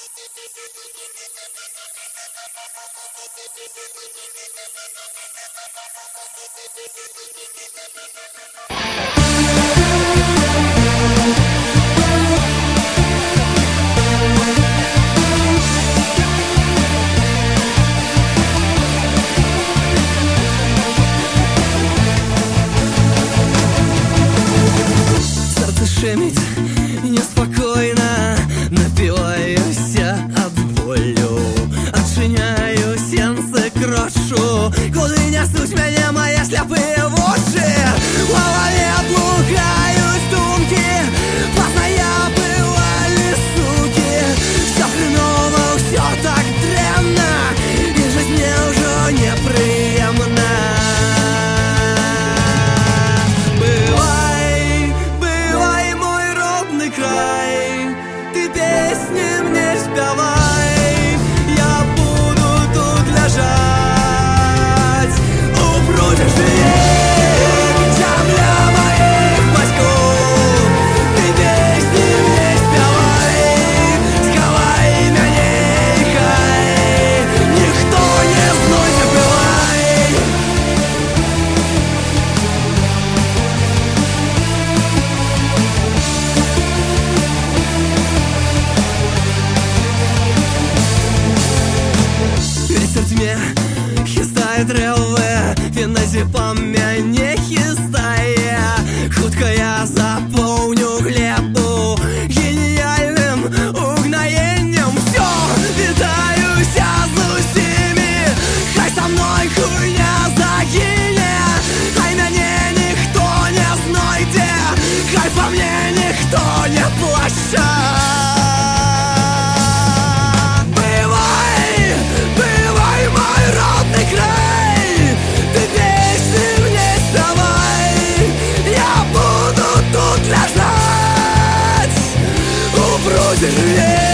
Шемить неспокойно, напиваюся от болю, отчиняю сенцы, крошу, куди несуть мене мої сляпі вуші. В голові блукають думки, познає бывали суки. Все хреново, все так дрянно, и жизнь мне уже неприемна. Хистає триве, він на зіпа мене хистає. Хутко я заповню глебу геніальним угноєнням. Все, вітаюся з усіми, хай со мною хуйня загине. Хай мене ніхто не знайде, хай по мне ніхто не плаче. Лежать у бруде.